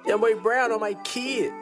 Young Boy Brown on my kid.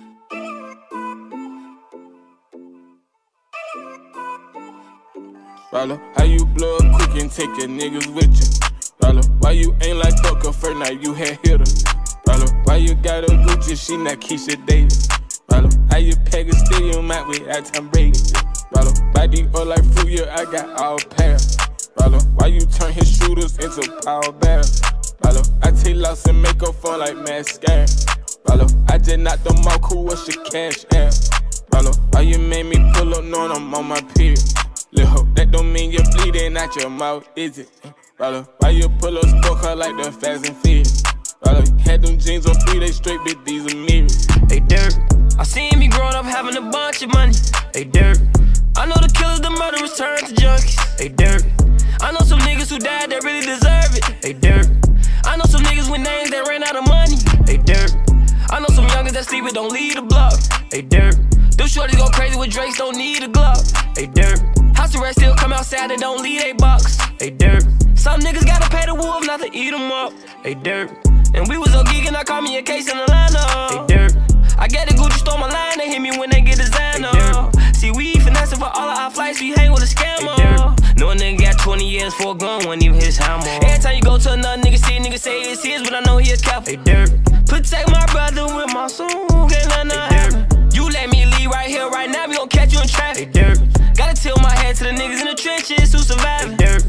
Rolla, how you blow up quick and take your niggas with you? Rolla, why you ain't like Tucker first night you had hit her? Rolla, why you got a Gucci, she not Keisha Davis? Rolla, how you pack a stadium out without Tom Brady? Rolla, body up like fruit, yeah, I got all pair. Rolla, why you turn his shooters into power bears? Rolla, I take loss and make up for like mascara. Rolla, I just knocked them all cool, what's your cash app? Rolla, why you made me pull up knowing I'm on my period? Lil' ho, that don't mean you're bleeding out your mouth, is it? Rolla, why you pull up sport car like the Fast and Furious? Rolla, had them jeans on 3 days straight, bitch, these are mirrors. Hey Dirk, I seen me growing up having a bunch of money. Hey Dirk, I know the killers, the murderers turn to junkies. Hey Dirk, I know some niggas who died that really deserve it. Hey Dirk, I know some niggas with names that ran out of money. Hey Dirk, I know some youngers that sleep with don't leave the block. Hey Dirk, them shorties go crazy with Drakes, don't need a Glock. Hey Dirk, house arrest still come outside and don't leave they box. Hey Dirk, some niggas gotta pay the wolf not to eat them up. Hey Dirk, and we was on geekin', I caught me a case in Atlanta. Hey Dirk, I get the Gucci store my line, they hit me when they get designer. Hey, see, we finessing for all of our flights, we hang with a scammer. Hey, no nigga got 20 years for a gun, wasn't even his hammer. Every time you go to another nigga, see a nigga say it's his, but I know he a careful. Hey Dirk, protect my brother with my soul, can't let nothing happen. You let me leave right here, right now, we gon' catch you in traffic. Hey Dirk, gotta tilt my head to the niggas in the trenches who survive. Hey Dirk.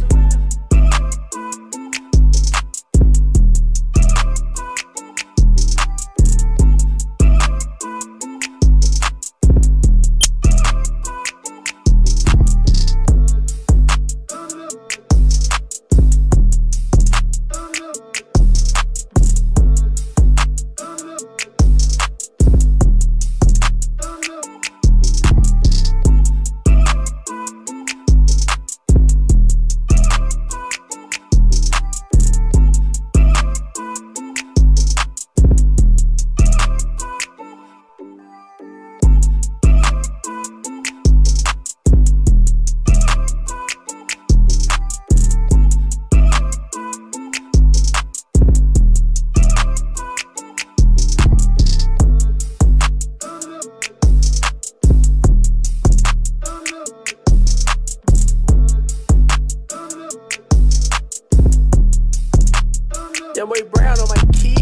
Young Boy Brown on my kid.